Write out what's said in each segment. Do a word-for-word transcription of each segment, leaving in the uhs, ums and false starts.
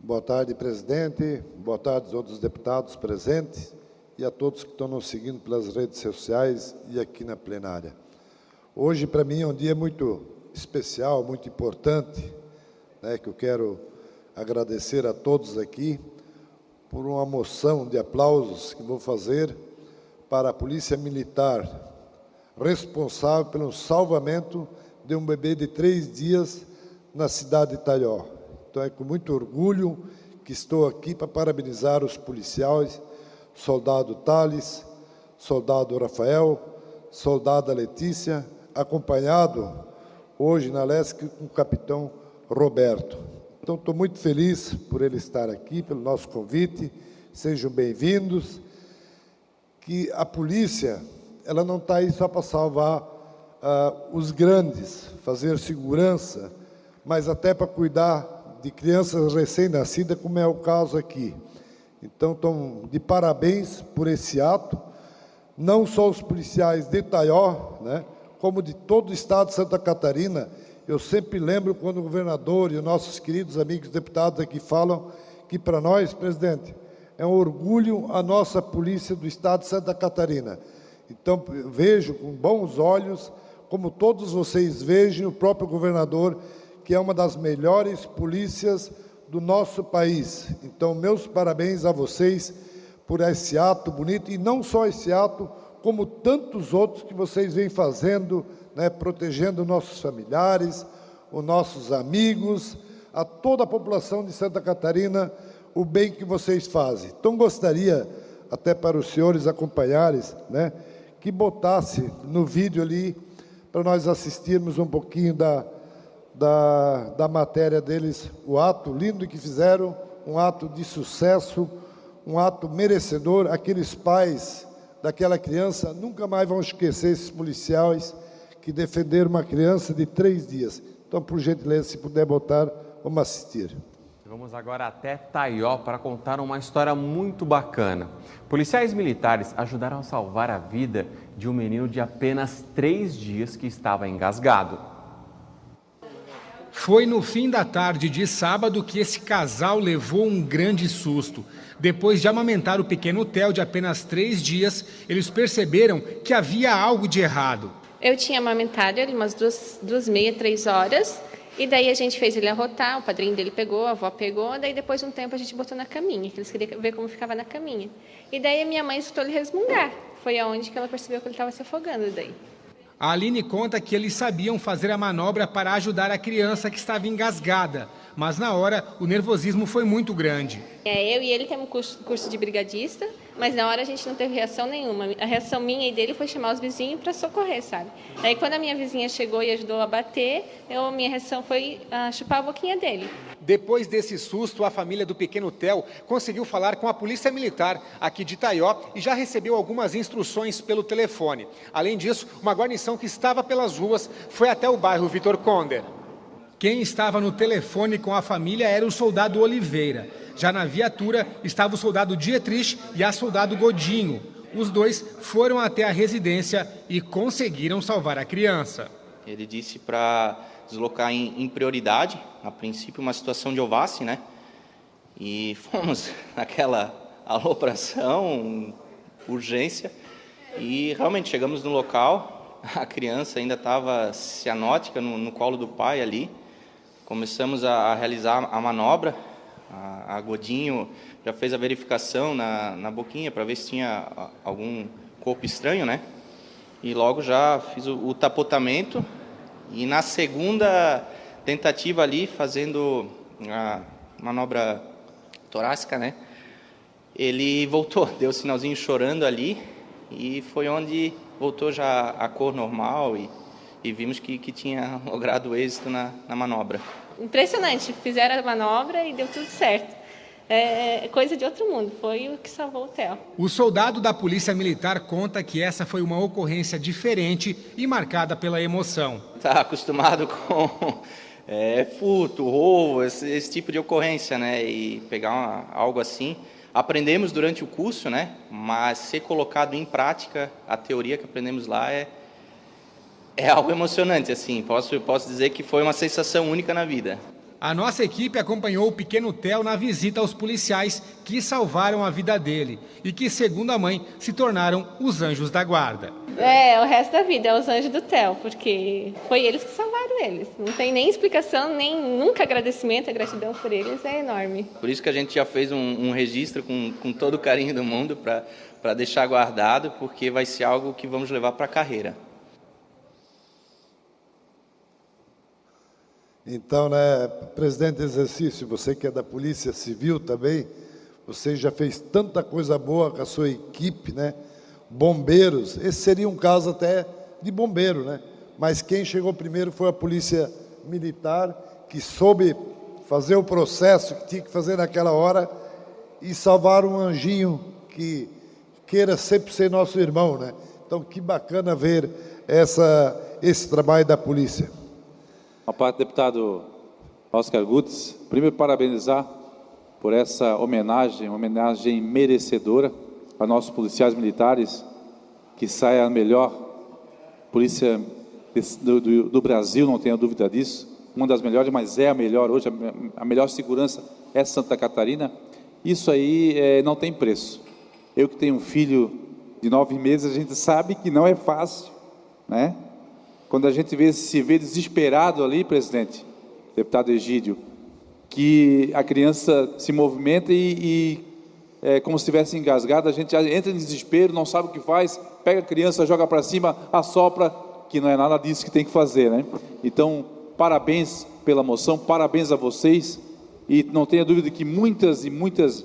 Boa tarde, presidente. Boa tarde aos outros deputados presentes e a todos que estão nos seguindo pelas redes sociais e aqui na plenária. Hoje, para mim, é um dia muito especial, muito importante, né, que eu quero agradecer a todos aqui por uma moção de aplausos que vou fazer para a Polícia Militar, responsável pelo salvamento de um bebê de três dias na cidade de Itaió. Então, é com muito orgulho que estou aqui para parabenizar os policiais, soldado Thales, soldado Rafael, soldada Letícia, acompanhado hoje na Lesc com o capitão Roberto. Então, estou muito feliz por ele estar aqui, pelo nosso convite. Sejam bem-vindos. Que a polícia, ela não está aí só para salvar uh, os grandes, fazer segurança, mas até para cuidar de crianças recém-nascidas, como é o caso aqui. Então, estão de parabéns por esse ato, não só os policiais de Itaió, né, como de todo o estado de Santa Catarina. Eu sempre lembro quando o governador e os nossos queridos amigos deputados aqui falam que, para nós, presidente, é um orgulho a nossa polícia do estado de Santa Catarina. Então, eu vejo com bons olhos, como todos vocês vejam, o próprio governador, que é uma das melhores polícias do nosso país. Então, meus parabéns a vocês por esse ato bonito, e não só esse ato, como tantos outros que vocês vêm fazendo, né, protegendo nossos familiares, os nossos amigos, a toda a população de Santa Catarina, o bem que vocês fazem. Então, gostaria, até para os senhores acompanharem, né, que botasse no vídeo ali, para nós assistirmos um pouquinho da Da, da matéria deles, o ato lindo que fizeram, um ato de sucesso, um ato merecedor. Aqueles pais daquela criança nunca mais vão esquecer esses policiais que defenderam uma criança de três dias. Então, por gentileza, se puder botar, vamos assistir. Vamos agora até Itaió para contar uma história muito bacana. Policiais militares ajudaram a salvar a vida de um menino de apenas três dias que estava engasgado. Foi no fim da tarde de sábado que esse casal levou um grande susto. Depois de amamentar o pequeno Theo de apenas três dias, eles perceberam que havia algo de errado. Eu tinha amamentado ele umas duas, duas meia, três horas, e daí a gente fez ele arrotar, o padrinho dele pegou, a avó pegou, daí depois de um tempo a gente botou na caminha, que eles queriam ver como ficava na caminha. E daí a minha mãe escutou ele resmungar, foi aonde que ela percebeu que ele estava se afogando daí. A Aline conta que eles sabiam fazer a manobra para ajudar a criança que estava engasgada, mas na hora o nervosismo foi muito grande. É, eu e ele temos curso, curso de brigadista, mas na hora a gente não teve reação nenhuma. A reação minha e dele foi chamar os vizinhos para socorrer, sabe? Daí quando a minha vizinha chegou e ajudou a bater, eu, a minha reação foi uh, chupar a boquinha dele. Depois desse susto, a família do pequeno Theo conseguiu falar com a Polícia Militar aqui de Itaió e já recebeu algumas instruções pelo telefone. Além disso, uma guarnição que estava pelas ruas foi até o bairro Vitor Conder. Quem estava no telefone com a família era o soldado Oliveira. Já na viatura estava o soldado Dietrich e a soldado Godinho. Os dois foram até a residência e conseguiram salvar a criança. Ele disse para deslocar em, em prioridade, a princípio uma situação de Ovace, né? E fomos naquela alopração, urgência, e realmente chegamos no local, a criança ainda estava cianótica no, no colo do pai ali. Começamos a, a realizar a manobra, a, a Godinho já fez a verificação na, na boquinha para ver se tinha algum corpo estranho, né? E logo já fiz o, o tapotamento. E na segunda tentativa ali, fazendo a manobra torácica, né, ele voltou, deu um sinalzinho chorando ali, e foi onde voltou já a cor normal, e, e vimos que, que tinha logrado êxito na, na manobra. Impressionante, fizeram a manobra e deu tudo certo. É coisa de outro mundo, foi o que salvou o Theo. O soldado da Polícia Militar conta que essa foi uma ocorrência diferente e marcada pela emoção. Está acostumado com é, furto, roubo, esse, esse tipo de ocorrência, né? E pegar uma, algo assim. Aprendemos durante o curso, né? Mas ser colocado em prática, a teoria que aprendemos lá é, é algo emocionante, assim. Posso, posso dizer que foi uma sensação única na vida. A nossa equipe acompanhou o pequeno Theo na visita aos policiais que salvaram a vida dele e que, segundo a mãe, se tornaram os anjos da guarda. É, o resto da vida é os anjos do Theo, porque foi eles que salvaram eles. Não tem nem explicação, nem nunca agradecimento, a gratidão por eles é enorme. Por isso que a gente já fez um, um registro com, com todo o carinho do mundo para deixar guardado, porque vai ser algo que vamos levar para a carreira. Então, né, presidente de exercício, você que é da Polícia Civil também, você já fez tanta coisa boa com a sua equipe, né? Bombeiros, esse seria um caso até de bombeiro, né? Mas quem chegou primeiro foi a Polícia Militar, que soube fazer o processo que tinha que fazer naquela hora e salvar um anjinho que queira sempre ser nosso irmão, né? Então, que bacana ver essa, esse trabalho da polícia. A parte do deputado Oscar Gutz, primeiro parabenizar por essa homenagem, homenagem merecedora a nossos policiais militares, que saia a melhor polícia do, do, do Brasil, não tenha dúvida disso, uma das melhores, mas é a melhor hoje, a, a melhor segurança é Santa Catarina. Isso aí é, não tem preço. Eu que tenho um filho de nove meses, a gente sabe que não é fácil, né? Quando a gente vê, se vê desesperado ali, presidente, deputado Egídio, que a criança se movimenta e, e é, como se estivesse engasgada, a gente entra em desespero, não sabe o que faz, pega a criança, joga para cima, assopra, que não é nada disso que tem que fazer, né? Então, parabéns pela moção, parabéns a vocês, e não tenha dúvida que muitas e muitas,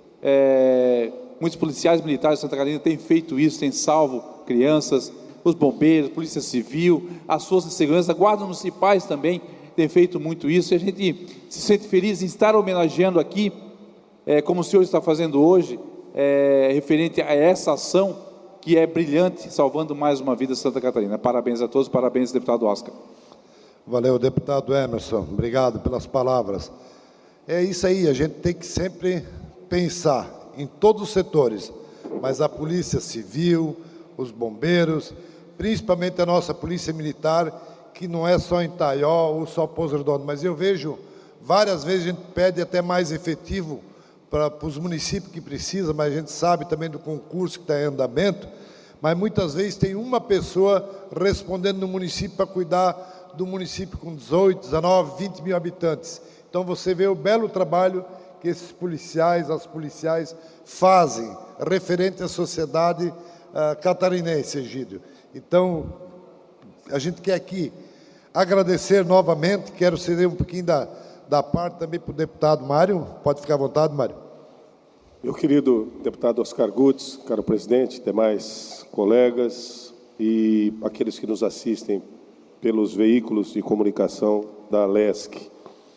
é, muitos policiais militares de Santa Catarina têm feito isso, têm salvo crianças, os bombeiros, Polícia Civil, as forças de segurança, guardas municipais também têm feito muito isso, e a gente se sente feliz em estar homenageando aqui, é, como o senhor está fazendo hoje, é, referente a essa ação que é brilhante, salvando mais uma vida de Santa Catarina. Parabéns a todos, parabéns, deputado Oscar. Valeu, deputado Emerson, obrigado pelas palavras. É isso aí, a gente tem que sempre pensar em todos os setores, mas a Polícia Civil, os bombeiros, principalmente a nossa Polícia Militar, que não é só em Taió ou só Pouso Redondo, mas eu vejo várias vezes a gente pede até mais efetivo para, para os municípios que precisam, mas a gente sabe também do concurso que está em andamento, mas muitas vezes tem uma pessoa respondendo no município para cuidar do município com dezoito, dezenove, vinte mil habitantes. Então você vê o belo trabalho que esses policiais, as policiais fazem referente à sociedade uh, catarinense, Egídio. Então, a gente quer aqui agradecer novamente, quero ceder um pouquinho da, da parte também para o deputado Mário, pode ficar à vontade, Mário. Meu querido deputado Oscar Gutz, caro presidente, demais colegas e aqueles que nos assistem pelos veículos de comunicação da Alesc.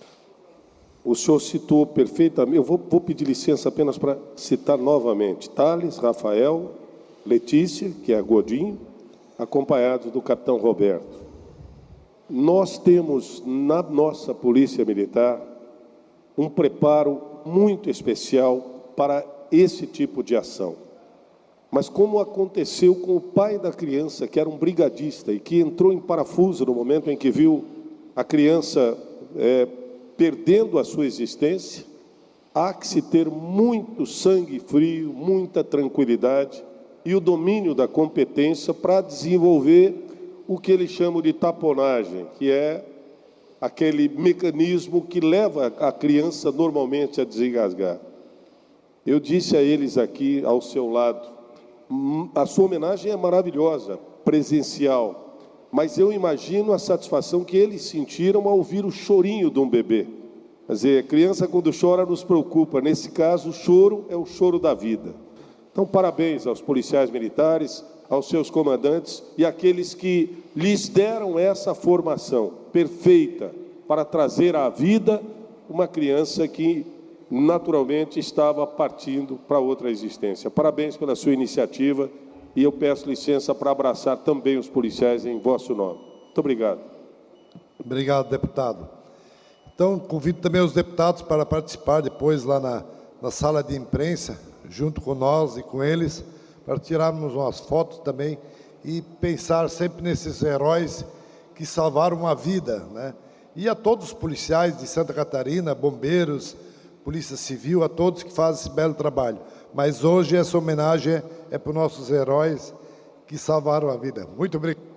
O senhor citou perfeitamente, eu vou, vou pedir licença apenas para citar novamente, Thales, Rafael, Letícia, que é a Godinho, acompanhados do capitão Roberto. Nós temos na nossa Polícia Militar um preparo muito especial para esse tipo de ação. Mas como aconteceu com o pai da criança, que era um brigadista e que entrou em parafuso no momento em que viu a criança é, perdendo a sua existência, há que se ter muito sangue frio, muita tranquilidade e o domínio da competência para desenvolver o que eles chamam de taponagem, que é aquele mecanismo que leva a criança normalmente a desengasgar. Eu disse a eles aqui, ao seu lado, a sua homenagem é maravilhosa, presencial, mas eu imagino a satisfação que eles sentiram ao ouvir o chorinho de um bebê. Quer dizer, a criança quando chora nos preocupa, nesse caso o choro é o choro da vida. Então, parabéns aos policiais militares, aos seus comandantes e àqueles que lhes deram essa formação perfeita para trazer à vida uma criança que naturalmente estava partindo para outra existência. Parabéns pela sua iniciativa e eu peço licença para abraçar também os policiais em vosso nome. Muito obrigado. Obrigado, deputado. Então, convido também os deputados para participar depois lá na, na sala de imprensa, junto com nós e com eles, para tirarmos umas fotos também e pensar sempre nesses heróis que salvaram uma vida, né? e a todos os policiais de Santa Catarina, bombeiros, Polícia Civil, a todos que fazem esse belo trabalho. Mas hoje essa homenagem é para os nossos heróis que salvaram a vida. Muito obrigado.